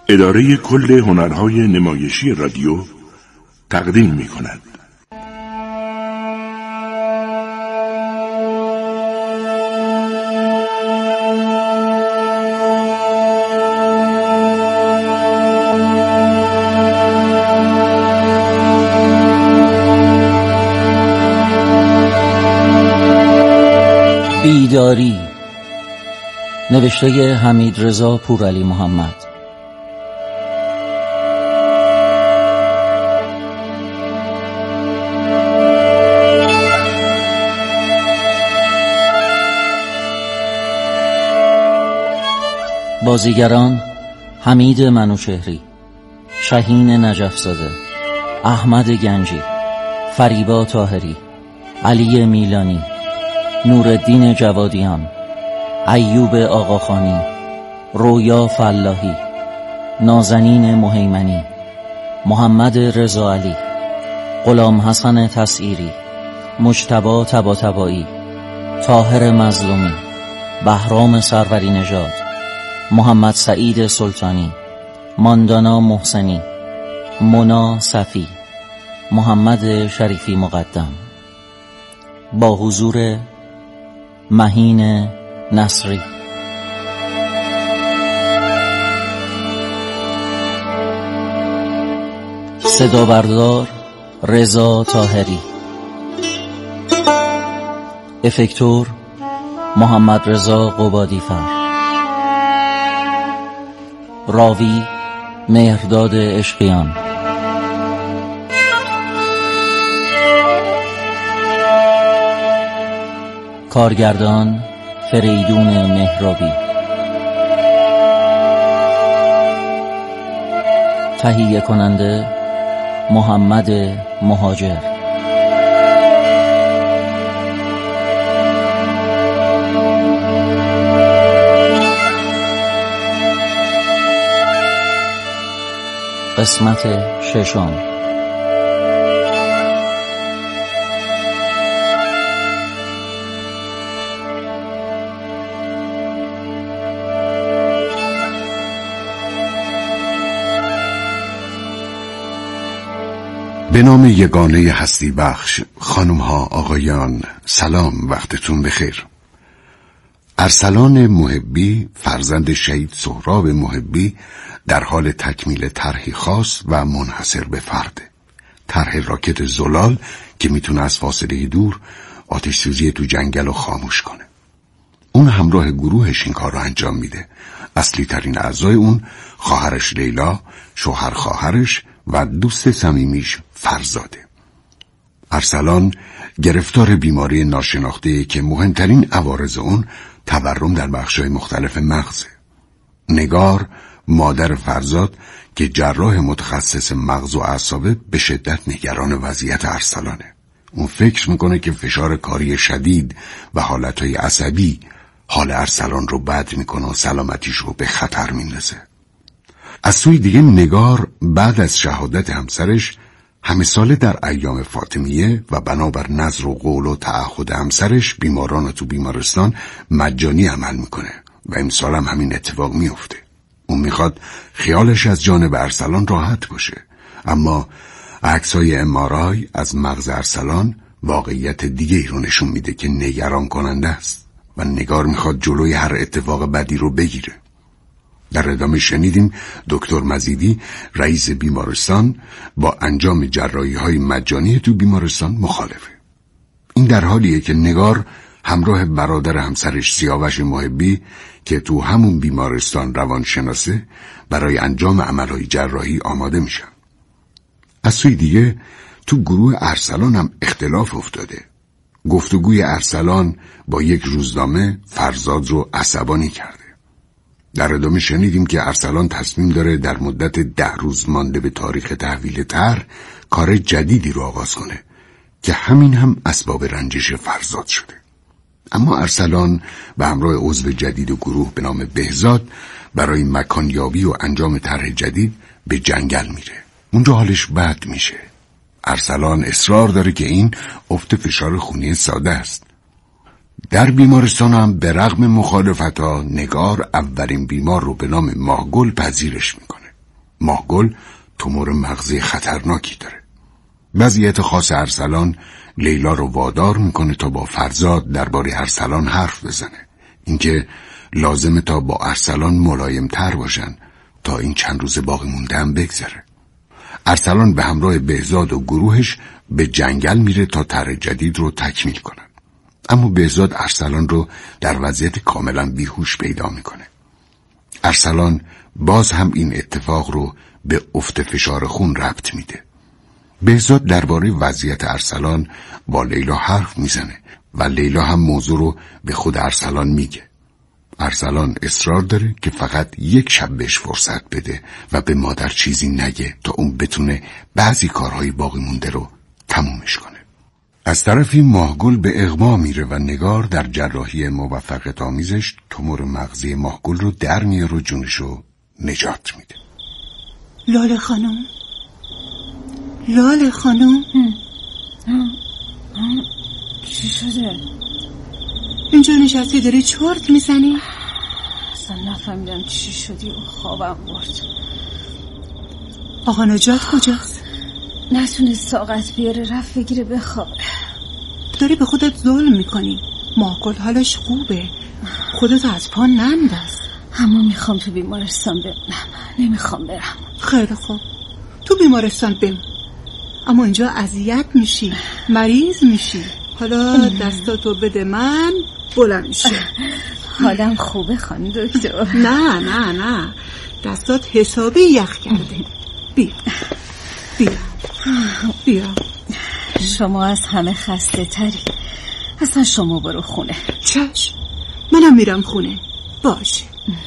اداره کل هنرهای نمایشی رادیو تقدیم می کند. بیداری، نوشته حمیدرضا پورعلی محمد. بازیگران: حمید منوچهری، شهین نجف‌زاده، احمد گنجی، فریبا طاهری، علی میلانی، نورالدین جوادیان، ایوب آقاخانی، رویا فلاحی، نازنین مهیمنی، محمد رضا علی، غلام حسن تسعیری، مجتبی طباطبایی، طاهر مظلومی، بهرام سروری نژاد، محمد سعید سلطانی، ماندانا محسنی، مونا صفی، محمد شریفی مقدم. با حضور مهین نصری. صدا بردار رضا طاهری. افکتور محمد رضا قبادی‌فر. راوی مهرداد عشقیان. کارگردان فریدون مهرابی. تهیه کننده محمد مهاجر. قسمت ششم. به نام یگانه هستی بخش، خانم ها آقایان، سلام، وقتتون بخیر. ارسلان محبی فرزند شهید سهراب محبی در حال تکمیل طرحی خاص و منحصر به فرده، طرح راکت زلال که میتونه از فاصله دور آتش سوزی تو جنگل رو خاموش کنه. اون همراه گروهش این کار رو انجام میده. اصلی ترین اعضای اون خواهرش لیلا، شوهر خواهرش و دوست صمیمیش فرزاده. ارسلان گرفتار بیماری ناشناخته که مهمترین عوارض اون تورم در بخش‌های مختلف مغزه. نگار، مادر فرزاد که جراح متخصص مغز و اعصابه، به شدت نگران وضعیت ارسلانه. اون فکر میکنه که فشار کاری شدید و حالتهای عصبی حال ارسلان رو بد میکنه و سلامتیش رو به خطر میندازه. از سوی دیگه نگار بعد از شهادت همسرش همه ساله در ایام فاطمیه و بنابر نذر و قول و تعهد همسرش بیماران تو بیمارستان مجانی عمل میکنه و امسال هم همین اتفاق میفته. اون میخواد خیالش از جانب ارسلان راحت باشه، اما عکسای MRI از مغز ارسلان واقعیت دیگه ای رو نشون میده که نگران کننده است و نگار میخواد جلوی هر اتفاق بدی رو بگیره. در ادامه شنیدیم دکتر مزیدی رئیس بیمارستان با انجام جراحی‌های مجانی تو بیمارستان مخالفه. این در حالیه که نگار همراه برادر همسرش سیاوش محبی که تو همون بیمارستان روانشناسه برای انجام عملهای جراحی آماده میشن. از سوی دیگه تو گروه ارسلان هم اختلاف افتاده. گفتگوی ارسلان با یک روزنامه فرزاد رو عصبانی کرده. در ادامه شنیدیم که ارسلان تصمیم داره در مدت 10 روز مانده به تاریخ تحویل طرح کار جدیدی رو آغاز کنه که همین هم اسباب رنجش فرزاد شده. اما ارسلان به همراه عضو جدید گروه به نام بهزاد برای مکانیابی و انجام طرح جدید به جنگل میره. اونجا حالش بد میشه. ارسلان اصرار داره که این افت فشار خونی ساده است. در بیمارستان هم به رغم مخالفت‌ها نگار اولین بیمار رو به نام ماهگل پذیرش میکنه. ماهگل تومور مغزی خطرناکی داره. وضعیت خاص ارسلان لیلا رو وادار میکنه تا با فرزاد درباره ارسلان حرف بزنه. اینکه لازمه تا با ارسلان ملایم تر باشن تا این چند روز باقی مونده هم بگذره. ارسلان به همراه بهزاد و گروهش به جنگل میره تا طرح جدید رو تکمیل کنن. اما بهزاد ارسلان رو در وضعیت کاملا بیهوش پیدا میکنه. ارسلان باز هم این اتفاق رو به افت فشار خون ربط میده. بهزاد درباره وضعیت ارسلان با لیلا حرف میزنه و لیلا هم موضوع رو به خود ارسلان میگه. ارسلان اصرار داره که فقط یک شب بهش فرصت بده و به مادر چیزی نگه تا اون بتونه بعضی کارهای باقی مونده رو تمومش کنه. از طرفی ماهگل به اغما میره و نگار در جراحی موفقیت آمیزش تومور مغزی ماهگل رو در میاره و جونشو نجات میده. لاله خانم، لاله خانم، چی شده؟ اینجا نشستی داری چرت میزنی؟ اصلا نفهمیدم چی شدی و خوابم برد. آقا نجات کجاست؟ نتونست طاقت بیاره، رفت بگیره بخواب. داری به خودت ظلم میکنی. ماهگل حالش خوبه، خودت از پا ننداز. اما میخوام تو بیمارستان بمونم، نمیخوام برم. خیلی خوب، تو بیمارستان بمون، اما اینجا اذیت میشی، مریض میشی. حالا دستاتو بده من، بلند میشه. حالم خوبه خانم دکتر. نه نه نه، دستات حسابی یخ کرده. بیا بیا بیا. شما از همه خسته تری. اصلا شما برو خونه. چشم، منم میرم خونه. باشه.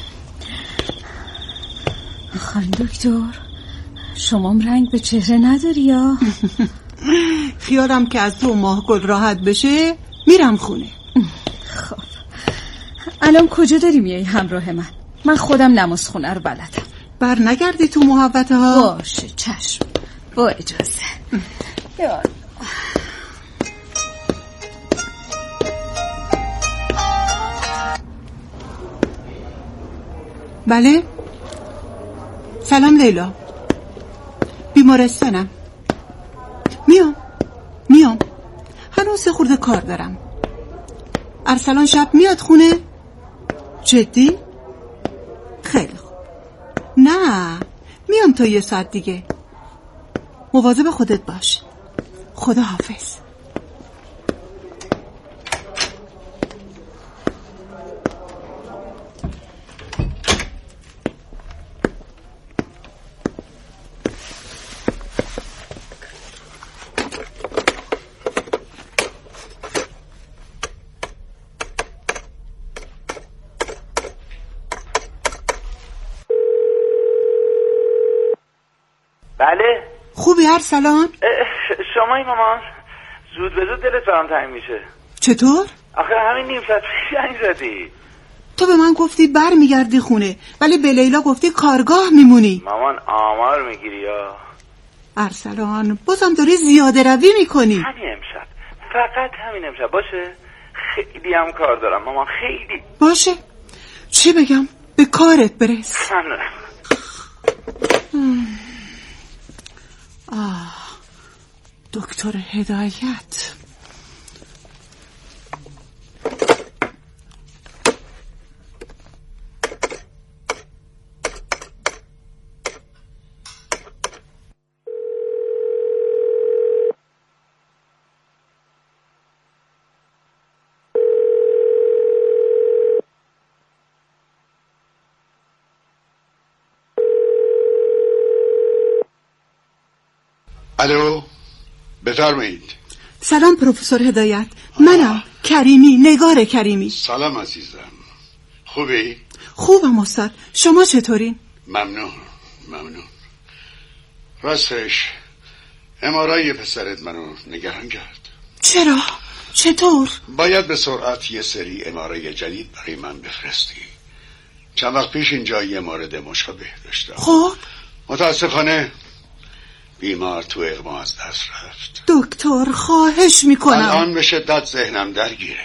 خانم دکتر، شمام رنگ به چهره نداری یا؟ خیالم که از تو ماهگل راحت بشه میرم خونه. خب الان کجا داری میای همراه من؟ من خودم نماز خونه رو بلدم. بر نگردی تو محوطه ها؟ باشه چشم، با اجازه. یا بله. سلام لیلا، بیمارستانم. میام هنوز خورده کار دارم. ارسلان شب میاد خونه؟ جدی؟ خیلی خوب. نه، میام تا 1 ساعت دیگه. مواظب خودت باش. خدا حافظ. بله. خوبی ارسلان؟ شمایی مامان؟ زود به زود دلت برام تنگ میشه. چطور؟ آخه همین نیم ساعت پیش زنگ زدی. تو به من گفتی بر میگردی خونه، ولی به لیلا گفتی کارگاه میمونی. مامان آمار میگیری یا؟ ارسلان بازم داری زیاده روی میکنی. همین امشب، فقط همین امشب باشه. خیلی هم کار دارم مامان، خیلی. باشه، چی بگم؟ به کارت برس. ممنونم. دکتر هدایت. الو، بفرمایید. سلام پروفسور هدایت، منم کریمی، نگار کریمی. سلام عزیزم، خوبی؟ خوبم استاد، شما چطورین؟ ممنون. راستش امارای پسرت منو نگران کرد. چرا؟ چطور؟ باید به سرعت یه سری امارای جدید برای من بفرستی. چند وقت پیش اینجا یه مورد مشابه داشتم. خب متاسفانه بیمار تو اغما از دست رفت. دکتر خواهش میکنم. الان به شدت ذهنم درگیره.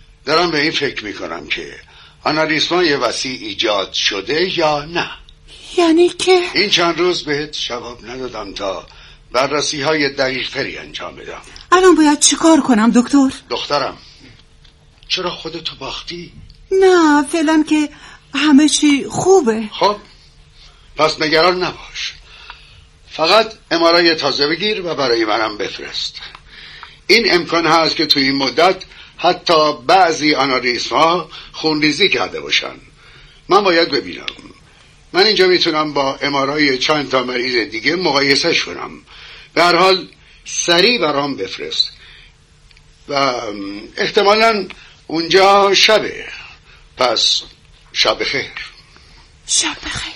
دارم به این فکر میکنم که آناریسمای وسیع ایجاد شده یا نه. یعنی که این چند روز بهت جواب ندادم تا بررسی های دقیق تری انجام بدم. الان باید چیکار کنم دکتر؟ دخترم چرا خودتو باختی؟ نه فعلا که همه چی خوبه. خب پس نگران نباش، فقط MRI تازه بگیر و برای منم بفرست. این امکان هست که توی این مدت حتی بعضی آناریسم ها خونریزی کرده باشن. من باید ببینم. من اینجا میتونم با MRI چند تا مریض دیگه مقایسهش کنم. به هر حال سریع برام بفرست و احتمالاً اونجا شبه. پس شب خیر. شب خیر.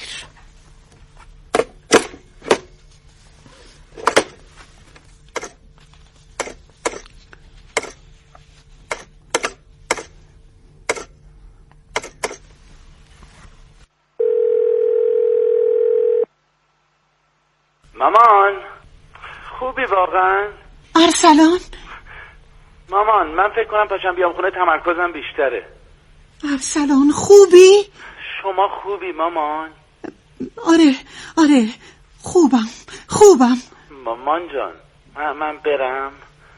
مامان خوبی واقعا؟ ارسلان مامان من فکر کنم پاشم بیام خونه تمرکزم بیشتره. ارسلان خوبی؟ شما خوبی مامان؟ آره خوبم. مامان جان من برم؟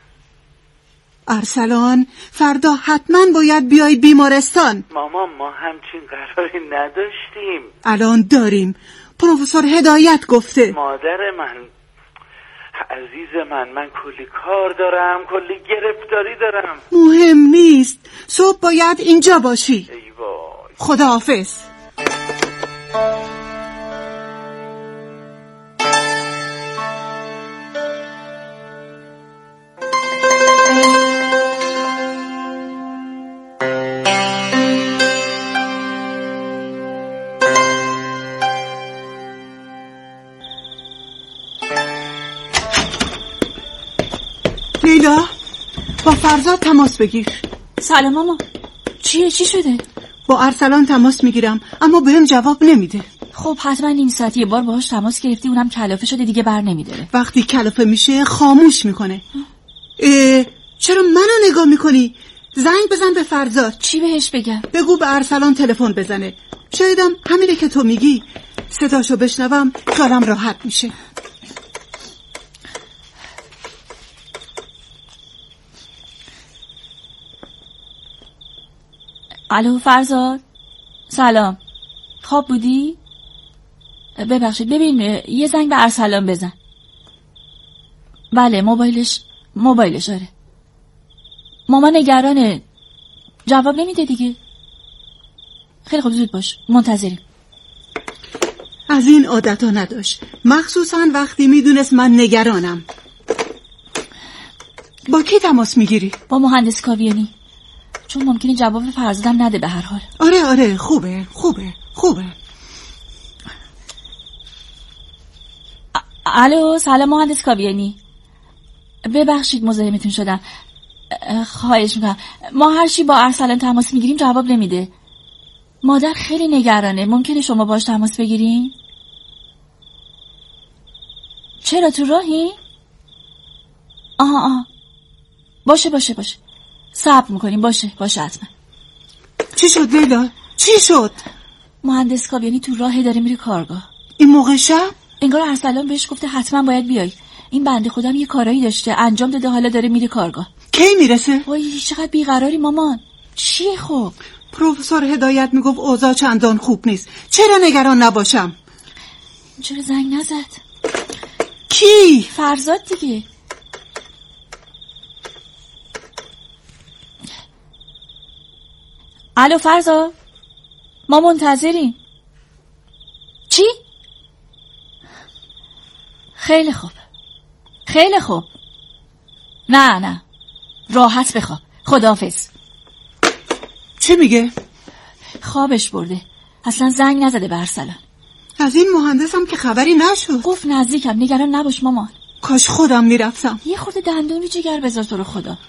ارسلان فردا حتما باید بیای بیمارستان. مامان ما همچین قراری نداشتیم. الان داریم. پروفسور هدایت گفته. مادر من عزیز من کلی کار دارم، کلی گرفتاری دارم. مهم نیست، صبح باید اینجا باشی. ای وای. خداحافظ. لیلا با فرزاد تماس بگیر. سلام ماما. چی شده؟ با ارسلان تماس میگیرم اما بهم جواب نمیده. خب حتما نیم ساعت یه بار باهاش تماس گرفتی، اونم کلافه شده دیگه بر نمیداره. وقتی کلافه میشه خاموش میکنه. چرا منو نگاه میکنی؟ زنگ بزن به فرزاد. چی بهش بگم؟ بگو به ارسلان تلفن بزنه. شایدم همینه که تو میگی. صداشو بشنوم خیالم راحت میشه. الو فرزاد، سلام. خواب بودی؟ ببخشید ببین یه زنگ به ارسلان بزن. بله موبایلش آره. ماما نگرانه، جواب نمیده دیگه. خیلی خوب زود باش، منتظریم. از این عادتا نداشت، مخصوصا وقتی میدونست من نگرانم. با کی تماس میگیری؟ با مهندس کاویانی، چون ممکنه جواب فرزادم نده به هر حال. آره خوبه. الو سلام مهندس کاویانی، ببخشید مزاحمتون شدم. خواهش میکنم، ما هر چی با ارسلان تماس میگیریم جواب نمیده. مادر خیلی نگرانه، ممکنه شما باش تماس بگیرین؟ چرا تو راهی؟ آها باشه صبر میکنیم. باشه حتما. چی شد لیلا؟ چی شد؟ مهندس کاویانی تو راه داره میره کارگاه. این موقع شب؟ انگار ارسلان بهش گفته حتما باید بیای. این بنده خودم یه کارایی داشته انجام داده، حالا داره میره کارگاه. کی میرسه؟ وای چقدر بیقراری مامان. چیه خب؟ پروفسور هدایت میگفت اوضاع چندان خوب نیست. چرا نگران نباشم؟ چرا زنگ نزد؟ کی؟ فرزاد دیگه. الو فرزاد، ما منتظریم. چی؟ خیلی خوب. نه راحت بخواب. خداحافظ. چی میگه؟ خوابش برده، اصلا زنگ نزده به ارسلان. از این مهندسم که خبری نشد. گفت نزدیکم، نگران نباش مامان. کاش خودم میرفتم. یه خورده دندون رو جگر بذار تو رو خدا.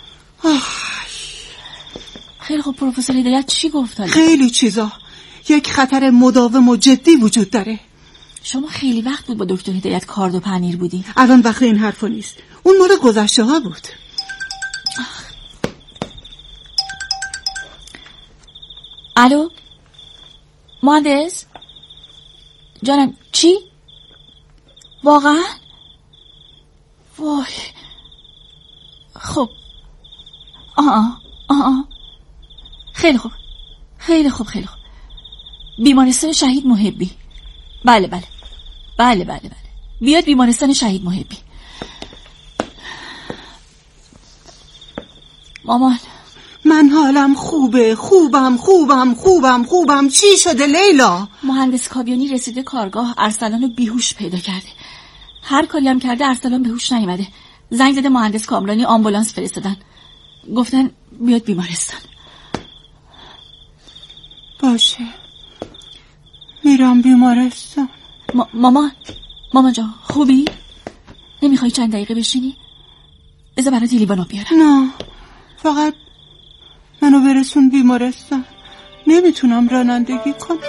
خیلی خوب. پروفسور هدایت چی گفت حالا؟ خیلی چیزا. یک خطر مداوم و جدی وجود داره. شما خیلی وقت بود با دکتر هدایت کارد و پنیر بودی. الان وقت این حرفا نیست، اون مورد گذشته ها بود. الو مهندس، جانم چی؟ واقعا؟ وای خب خیلی خوب خیلی خوب خیلی خوب. بیمارستان شهید محبی. بله بیاد بیمارستان شهید محبی. مامان من حالم خوبه. خوبم. چی شده لیلا؟ مهندس کابیانی رسیده کارگاه، ارسلان رو بیهوش پیدا کرده. هر کاری هم کرده ارسلان به هوش نیامده. زنگ زده مهندس کامرانی، آمبولانس فرستادن، گفتن بیاد بیمارستان. باشه میرم بیمارستان. مامان جان خوبی؟ نمیخوای چند دقیقه بشینی؟ بذار برات لیوانو بیارم. نه فقط منو برسون بیمارستان، نمیتونم رانندگی کنم.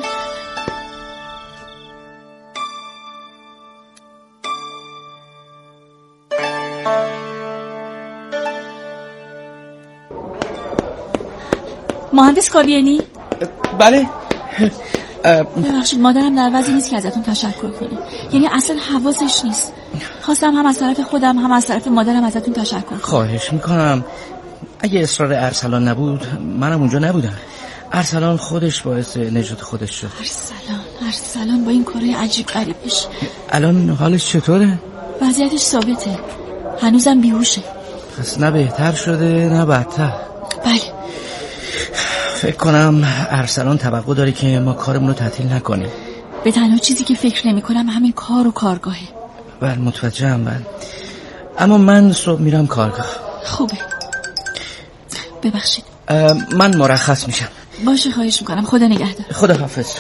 مهندس کابیانی؟ بله. ببخشید مادرم در وضعی نیست که ازتون تشکر کنه، یعنی اصلا حواسش نیست. خواستم هم از طرف خودم هم از طرف مادرم ازتون تشکر کنم. خواهش میکنم. اگه اصرار ارسلان نبود منم اونجا نبودم. ارسلان خودش باعث نجات خودش شد. ارسلان با این کارهای عجیب غریبش. الان حالش چطوره؟ وضعیتش ثابته، هنوزم بیهوشه. پس نه بهتر شده نه بدتر. بله. فکر کنم ارسلان توقع داره که ما کارمون رو تعطیل نکنیم. به تنها چیزی که فکر نمی کنم همین کار و کارگاهه. بله متوجهم. بله اما من صبح میرم کارگاه. خوبه. ببخشید من مرخص میشم. باشه خواهش میکنم. خدا نگهدار. خدا حافظ.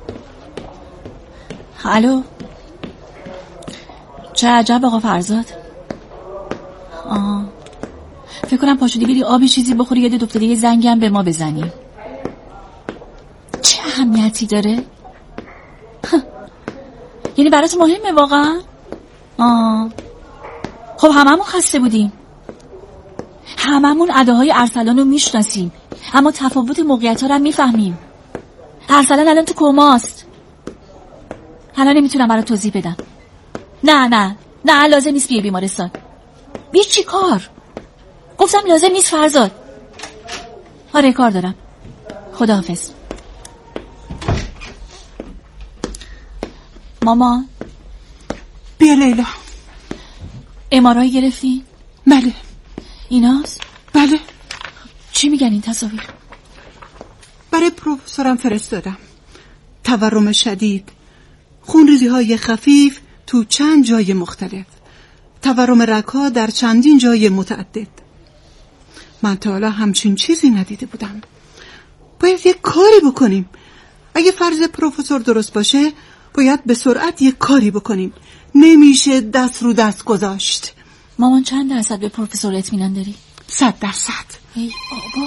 الو چه عجب آقا فرزاد. فکر کنم پاشودی بری آبی چیزی بخوری، یاد افتاده یه زنگی هم به ما بزنی. چه اهمیتی داره؟ یعنی برات مهمه واقعا؟ خب هممون خسته بودیم، هممون اداهای ارسلان رو میشناسیم، اما تفاوت موقعیت ها رو هم میفهمیم. ارسلان الان تو کوماست. حالا نمیتونم برات توضیح بدم. نه لازم نیست بیای بیمارستان. بی چی کار؟ گفتم لازم نیست فرزاد. آره کار دارم. خداحافظ. مامان بیا لیلا. ام‌آرآی گرفتی؟ بله. ایناست؟ بله. چی میگن این تصاویر؟ برای پروفسورم فرستادم. تورم شدید، خونریزی های خفیف تو چند جای مختلف، تورم رگ‌ها در چندین جای متعدد. من تا حالا همچین چیزی ندیده بودم. باید یک کاری بکنیم. اگه فرض پروفسور درست باشه باید به سرعت یک کاری بکنیم. نمیشه دست رو دست گذاشت. مامان چند درصد به پروفسور اطمینان داری؟ 100%. ای بابا.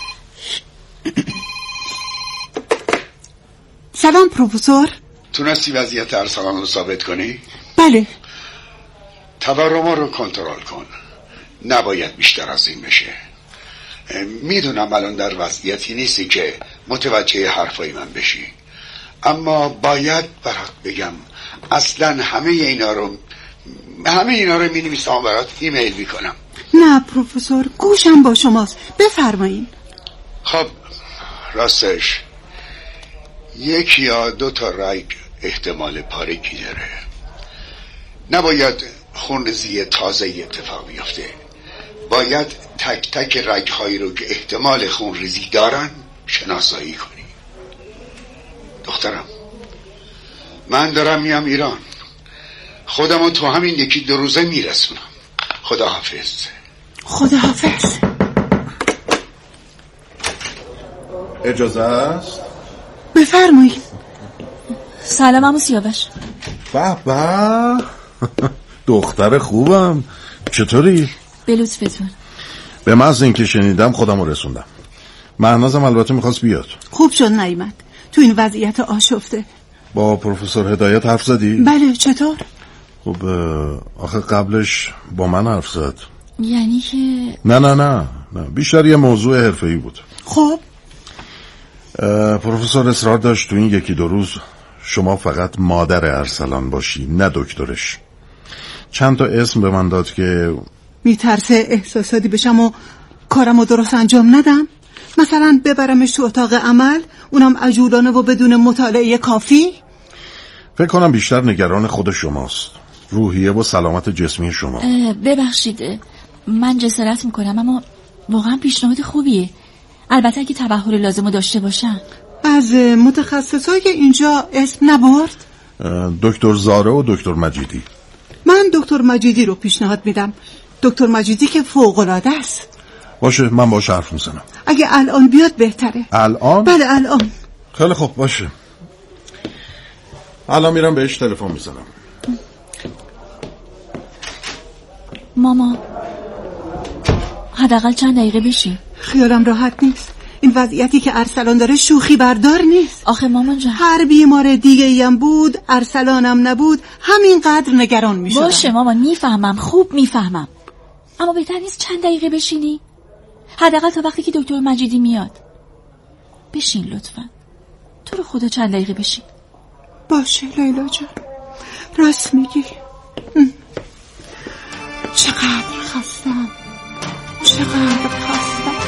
سلام پروفسور. تونستی وضعیت ارسلان رو ثابت کنی؟ بله. تورم رو کنترل کن، نباید بیشتر از این بشه. میدونم الان در وضعیتی نیستی که متوجه حرفای من بشی، اما باید برات بگم اصلا همه اینا رو می‌نویسم برات ایمیل میکنم. نه پروفسور، گوشم با شماست، بفرمایین. خب راستش 1 یا 2 تا رگ احتمال پارگی داره. نباید خونریزی تازه اتفاق بیفته. باید تک تک رگ‌هایی رو که احتمال خونریزی دارن شناسایی کنی. دخترم من دارم میام ایران، خودمو تو همین 1-2 روزه میرسونم. خداحافظ. خداحافظ. اجازه است؟ بفرمایید. سلام عمو سیاوش. به دختر خوبم، چطوری؟ به لطفتون. به محض اینکه شنیدم خودم رو رسوندم. مهنازم البته میخواست بیاد. خوب شد نیامد تو این وضعیت آشفته. با پروفسور هدایت حرف زدی؟ بله. چطور؟ خب آخه قبلش با من حرف زد. یعنی که نه بیشتر یه موضوع حرفه‌ای بود. خب پروفسور اصرار داشت تو این 1-2 روز شما فقط مادر ارسلان باشی، نه دکترش. چند تا اسم به من داد که میترسه احساساتی بشم و کارمو درست انجام ندم. مثلا ببرمش تو اتاق عمل، اونم عجولانه و بدون مطالعه کافی. فکر کنم بیشتر نگران خود شماست، روحیه و سلامت جسمی شما. ببخشید من جسارت میکنم، اما واقعا پیشنهاد خوبیه، البته اگه تبحر لازمو داشته باشم. از متخصصای اینجا اسم نبرد؟ دکتر زاره و دکتر مجیدی. من دکتر مجیدی رو پیشنهاد میدم. دکتر مجیدی که فوق‌العاده است. باشه، من باهاش حرف میزنم. اگه الان بیاد بهتره. الان؟ بله الان. خیلی خوب، باشه. الان میرم بهش تلفن میزنم. ماما حداقل چند دقیقه بشی. خیالم راحت نیست. این وضعیتی که ارسلان داره شوخی بردار نیست. آخه مامان جان، هر بیمار دیگه ایم بود، ارسلانم نبود، همینقدر نگران میشدم. باشه مامان، میفهمم، خوب میفهمم، اما بهتر نیست چند دقیقه بشینی؟ حداقل تا وقتی که دکتر مجیدی میاد. بشین لطفا، تو رو خدا چند دقیقه بشین. باشه لیلا جان، راست میگی. چقدر خستم، چقدر خستم.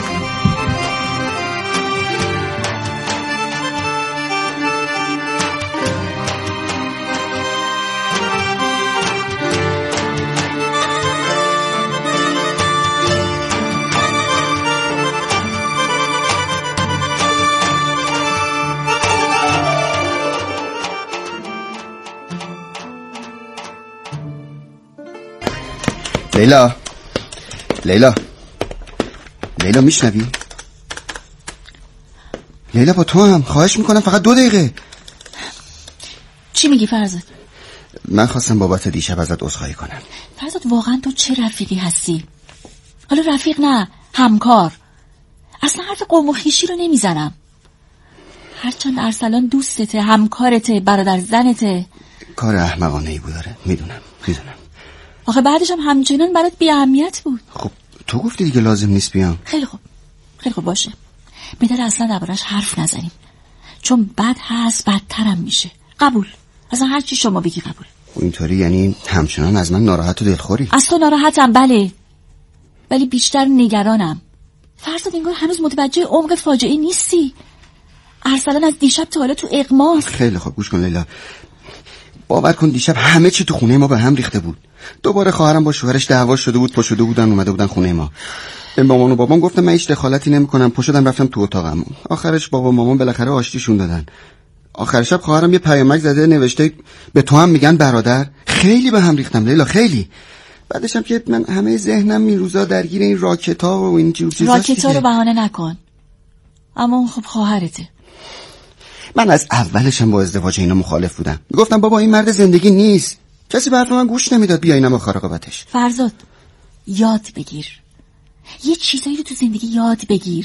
لیلا لیلا لیلا میشنوی؟ لیلا با تو هم خواهش میکنم فقط 2 دقیقه. چی میگی فرزاد؟ من خواستم بابت دیشب ازت عذرخواهی کنم. فرزاد واقعا تو چه رفیقی هستی؟ حالا رفیق نه، همکار. اصلا حرف قوم و خویشی رو نمیزنم. هرچند ارسلان دوستته، همکارته، برادر زنته. کار احمقانه‌ای بود داره، میدونم. آخه بعدش هم همچنان برات بی اهمیت بود. خب تو گفتی دیگه لازم نیست بیام. خیلی خوب باشه، بهتره اصلا دربارش حرف نزنیم، چون بد هست بدترم میشه. قبول، اصلا هر چی شما بگی قبول. اینطوری یعنی همچنان از من ناراحت و دلخوری؟ از تو ناراحتم بله، ولی بیشتر نگرانم. فرزاد انگار هنوز متوجه عمق فاجعه نیستی. ارسلان از دیشب تا حالا تو اغماست. خیلی خوب گوش کن لیلا، باور کن دیشب همه چی تو خونه ما به هم ریخته بود. دوباره خواهرم با شوهرش دعوا شده بود، پا شده بودن اومده بودن خونه ما. به مامان و بابام گفتم من هیچ دخالتی نمی‌کنم، پا شدم رفتم تو اتاقم. آخرش بابا و مامان بالاخره آشتیشون دادن. آخر شب خواهرم یه پیامک زده نوشته به تو هم میگن برادر. خیلی به هم ریختم لیلا، خیلی. بعدش هم که من همه ذهنم این روزا درگیر این راکتا و این چیزا. راکتا رو بهانه نکن، اما اون خب خواهرته. من از اولشم با ازدواج اینا مخالف بودم. میگفتم بابا این مرد زندگی نیست، کسی به حرف من گوش نمیداد. بیا اینم با رقابتش. فرزاد یاد بگیر، یه چیزایی رو تو زندگی یاد بگیر.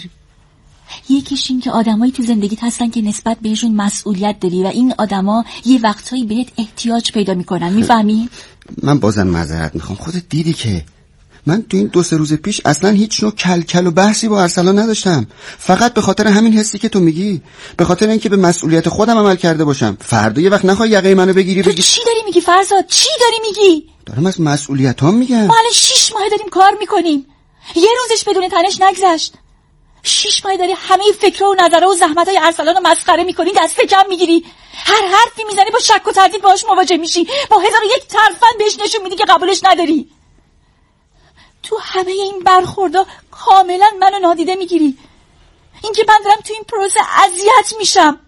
یکیش این که آدمایی تو زندگیت هستن که نسبت بهشون مسئولیت داری و این آدما یه وقتایی بهت احتیاج پیدا میکنن. میفهمی؟ من بازم معذرت میخوام، خودت دیدی که من تو این 2-3 روز پیش اصلا هیچ نوع کلکل و بحثی با ارسلان نداشتم، فقط به خاطر همین حسی که تو میگی، به خاطر اینکه به مسئولیت خودم عمل کرده باشم. فردا یه وقت نخوای یقه منو بگیری تو چی داری میگی فرزاد؟ چی داری میگی؟ دارم از مسئولیتام میگم. ما الان 6 ماه داریم کار میکنیم، یه روزش بدون تنش نگذشت. 6 ماه داری همه فکرها و نظرها و زحمتهای ارسلان رو مسخره میکنی، دست کم میگیری، هر حرفی میزنی با شک و تردید باهاش مواجه میشی، با 1001 ترفند بهش نشون میدی که قبولش نداری. تو همه این برخوردا کاملا منو نادیده میگیری. اینکه من دارم تو این پروسه اذیت میشم.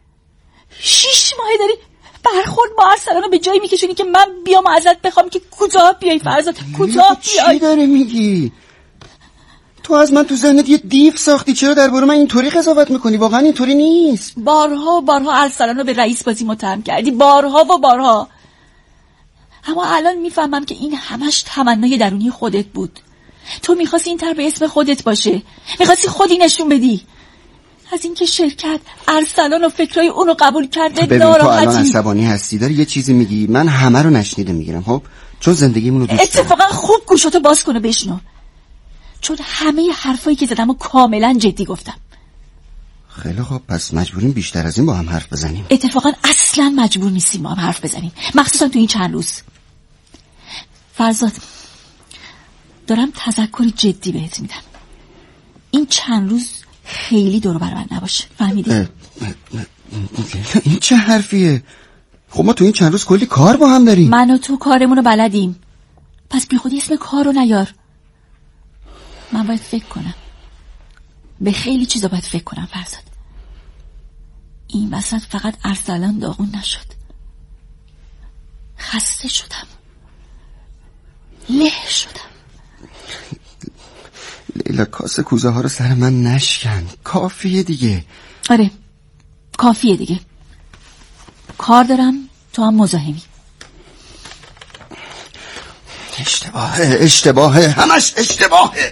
6 ماه داری برخورد با ارسلان رو به جایی میکشونی که من بیام ازت بخوام که کوتاه بیای فرزاد، کوتاه بیای. چی داری میگی؟ تو از من تو ذهنت یه دیو ساختی، چرا درباره من اینطوری قضاوت میکنی؟ واقعا اینطوری نیست. بارها و بارها ارسلان رو به رئیس بازی متهم کردی، بارها و بارها، اما الان میفهمم که این همش تمنای درونی خودت بود. تو میخواستی این تر به اسم خودت باشه، میخواستی خودی نشون بدی. از اینکه شرکت ارسلان و فکرای اونو قبول کرده ناراحتی. تو الان عصبانی هستی، داری یه چیزی میگی، من همه رو نشنیده میگیرم. خب چون زندگیمون رو دوست دارم. اتفاقا خوب گوشاتو باز کن و بشنو، چون همه حرفایی که زدم و کاملا جدی گفتم. خیلی خوب، پس مجبوریم بیشتر از این با هم حرف بزنیم. اتفاقا اصلا مجبور نیستیم با هم حرف بزنیم، مخصوصا تو این چند روز. فرزاد، دارم تذکری جدی بهت میدم. این چند روز خیلی دور و بر من نباشه، فهمیدی؟ این چه حرفیه؟ خب ما تو این چند روز کلی کار با هم داریم. من و تو کارمونو بلدیم، پس بی خودی اسم کارو نیار. من باید فکر کنم، به خیلی چیزا باید فکر کنم فرزاد. این وسط فقط ارسلان داغون نشد، خسته شدم، له شدم. لیلا، کاسه کوزه ها رو سر من نشکن، کافیه دیگه. آره کافیه دیگه، کار دارم، تو هم مزاحمی. اشتباهه، همش اشتباهه.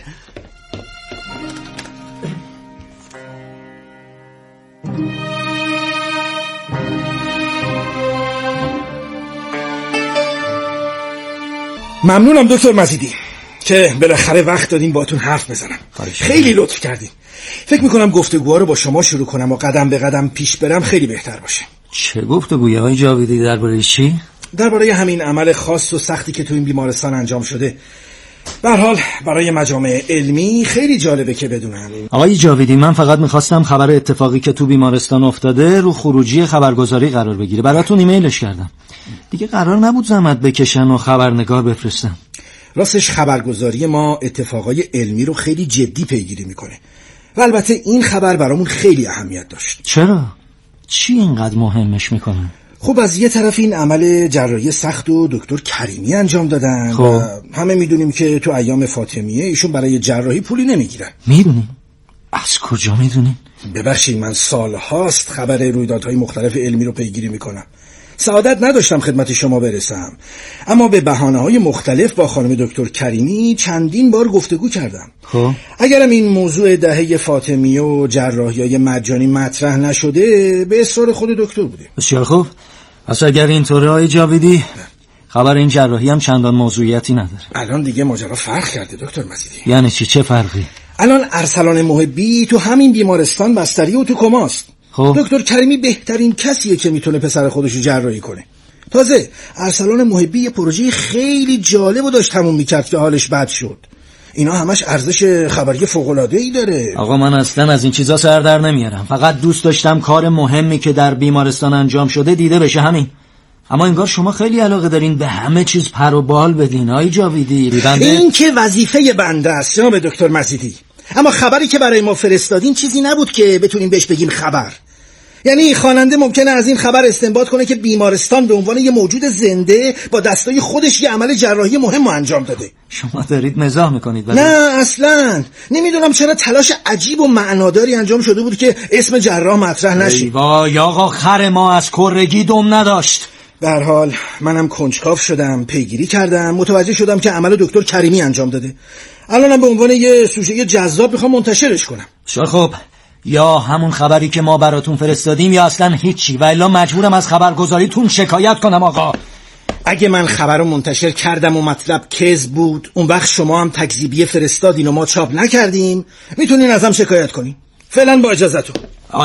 ممنونم دکتر مزیدی که بالاخره وقت دادین باهاتون حرف بزنم. خیلی لطف کردین. فکر میکنم گفتگوها رو با شما شروع کنم و قدم به قدم پیش برم خیلی بهتر باشه. چه گفتگویی آقای جاویدی؟ درباره چی؟ درباره همین عمل خاص و سختی که تو این بیمارستان انجام شده. به هر حال برای مجامع علمی خیلی جالبه که بدونن. آقای جاویدی، من فقط میخواستم خبر اتفاقی که تو بیمارستان افتاده رو خروجی خبرگزاری قرار بگیره. براتون ایمیلش کردم. دیگه قرار نبود زحمت بکشن و خبرنگار بفرستن. راستش خبرگزاری ما اتفاقای علمی رو خیلی جدی پیگیری میکنه و البته این خبر برامون خیلی اهمیت داشت. چرا؟ چی اینقدر مهمش میکنه؟ خب از یه طرف این عمل جراحی سخت و دکتر کریمی انجام دادن. خب. و همه میدونیم که تو ایام فاطمیه ایشون برای جراحی پولی نمیگیرن. میدونیم؟ از کجا میدونیم؟ ببخشید، من سالهاست خبر رویدادهای مختلف علمی رو پیگیری میکنم. سعادت نداشتم خدمت شما برسم، اما به بهانه‌های مختلف با خانم دکتر کریمی چندین بار گفتگو کردم. خب اگرم این موضوع دهه فاطمیه و جراحی‌های مجانی مطرح نشده، به اصرار خود دکتر بوده. بسیار خوب. پس اگر اینطوره آقای جاویدی، خبر این جراحی هم چندان موضوعیتی نداره. الان دیگه ماجرا فرق کرده دکتر مزیدی. یعنی چی؟ چه فرقی؟ الان ارسلان محبی تو همین بیمارستان بستری و تو کماست. خب دکتر کریمی بهترین کسیه که میتونه پسر خودشو جراحی کنه. تازه ارسلان محبی یه پروژه خیلی جالب و داشت تموم میکرد که حالش بد شد. اینا همش ارزش خبری فوق‌العاده‌ای داره. آقا من اصلا از این چیزا سر در نمیارم. فقط دوست داشتم کار مهمی که در بیمارستان انجام شده دیده بشه، همین. اما انگار شما خیلی علاقه دارین به همه چیز پر و بال بدین. آقای جاویدی، این که وظیفه بنده است جناب دکتر مزیدی. اما خبری که برای ما فرستادین چیزی نبود که بتونیم بهش بگیم خبر. یعنی خواننده ممکنه از این خبر استنباط کنه که بیمارستان به عنوان یه موجود زنده با دستای خودش یه عمل جراحی مهم انجام داده. شما دارید مزاح میکنید؟ نه اصلاً. نمیدونم چرا تلاش عجیب و معناداری انجام شده بود که اسم جراح مطرح نشه. وای آقا، خر ما از کرگی دم نداشت. به هر حال منم کنجکاو شدم، پیگیری کردم، متوجه شدم که عمل دکتر کریمی انجام داده. الانم به عنوان یه سوژه جذاب میخوام منتشرش کنم. خب، یا همون خبری که ما براتون فرستادیم یا اصلا هیچی، و الا مجبورم از خبرگزاریتون شکایت کنم. آقا اگه من خبر رو منتشر کردم و مطلب کذب بود، اون وقت شما هم تکذیبیه فرستادین و ما چاپ نکردیم، میتونین ازم شکایت کنین. فعلا با اجازهتون.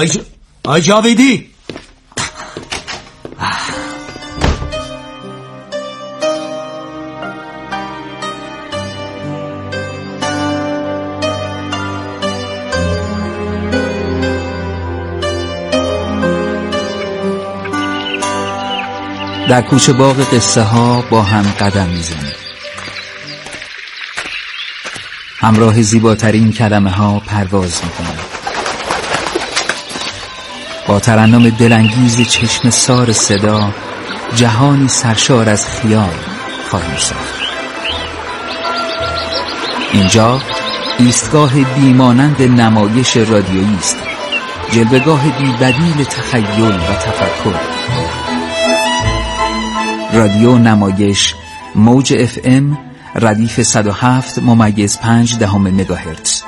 آی جاویدی، در کوچه باغ قصه ها با هم قدم میزنیم. همراه زیباترین کلمه ها پرواز میکنیم. با ترنم دلانگیز چشم سار صدا جهانی سرشار از خیال خواهیم ساخت. اینجا ایستگاه بیمانند نمایش رادیویی است، جلوه‌گاه بی‌بدیل تخیل و تفکر. رادیو نمایش، موج FM ردیف 107.5 مگاهرتز.